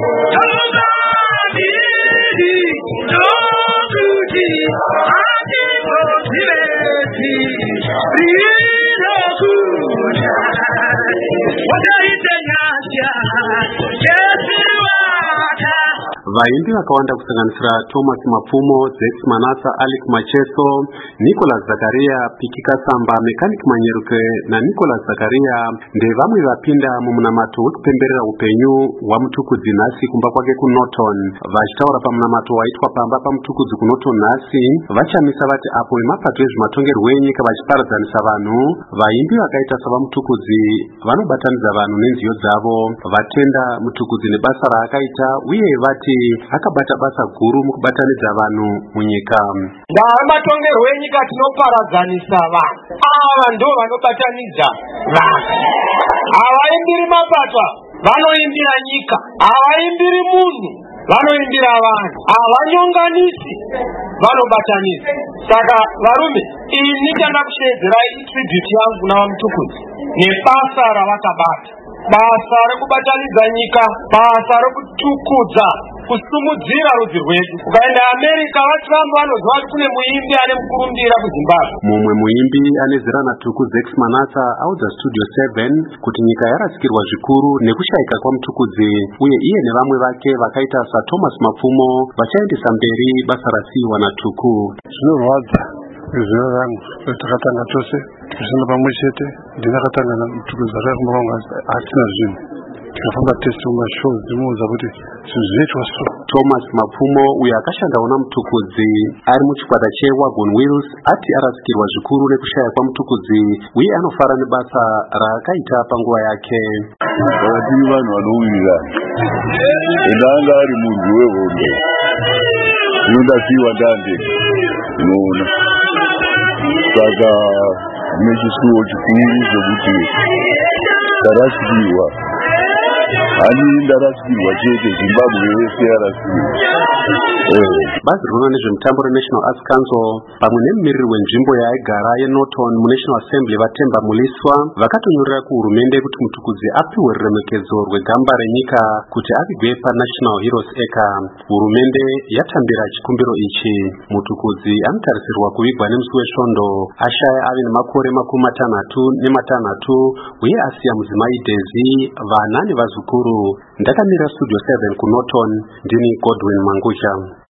Vaimbi wakawanda kusanganisira Thomas Mapfumo, Zex Manasa, Alex Macheso, Nicholas Zakaria, Pikika Samba, Mechanic Manyeruke na Nicholas Zakaria nde vamwe vapinda mumunamato wekupemberera upenyu wa mutukudzi nhasi kumba kwake ku Norton. Vachitaura pamunamato waitwa pamba pamutukudzi ku Norton nhasi, vachamisa vati apo vemapato ezvematongerwo enyika vachiparadzanisa vanhu, vaimbi vakaita savamutukudzi vanobatanidza vanhu nenziyo dzavo, vatenda mutukudzi nebasa raakaita uye vati akabata basa guru mukubatanidza vanhu munyika. Ndamatongerwo enyika tinoparadzanisa vanhu. Ava ndo vanobatanidza vanhu. Havaimbiri mapatwa, vanoimbira nyika. Havaimbiri munhu, vanoimbira vanhu. Havanyonganisi, vanobatanidza. Saka varume, ini ndanda kushedzerai tribute yangu navamutukudzi nebasa ravakabata. Basa rekubatanidza nyika, basa rekutukudza, kusumudzira rudzi rwedu. Ukaenda America vaTrump vanozwa kuti kune muimbi ane mukurumbira kuZimbabwe. Mumwe muimbi ane zera natuku Zex Manasa audza Studio 7 kuti nyika yarasikirwa zvikuru nekushayika kwamutukudzi uye iye nevamwe vake vakaita saThomas Mapfumo vachaendesa mberi basa rasiyiwa natuku. Zvinorwadza zera rangu takatanga tose tisina pamwe chete, ndinakatanga namutukudzi akakumba asina zvinhu, tikafamba tese mumashow dzimuudza kuti zvizoitwa so. Thomas Mapfumo uyo akashandawo namutukudzi ari muchikwata cheWagon Wheels ati arasikirwa zvikuru nekushaya kwamutukudzi uye anofara nebasa raakaita panguva yake. Vakatiri vanhu vanowirirana, endanga ari munhu wehondo, inodasiyiwa ndande inoona. Saka nechisuwo chikuru chekuti ndarasikirwa, hani ndarasikirwa chete, Zimbabwe yese yarasikirwa. Bazi rinoona nezvemutambo reNational Arts Council pamwe nemumiriri wenzvimbo yaigara yeNorton muNational Assembly Vatemba Muliswa vakatonyorera kuhurumende kuti mutukudzi apiwe ruremekedzo rwegamba renyika kuti avigwe paNational Heroes Acre. Hurumende yatambira chikumbiro ichi. Mutukudzi anotarisirwa kuvigwa nemusi wesvondo ashaya ave nemakore 66 uye asiya mudzimai Daisy, vana nevazukuru. Ndakamira Studio 7 kuNorton, ndini Godwin Mangusha.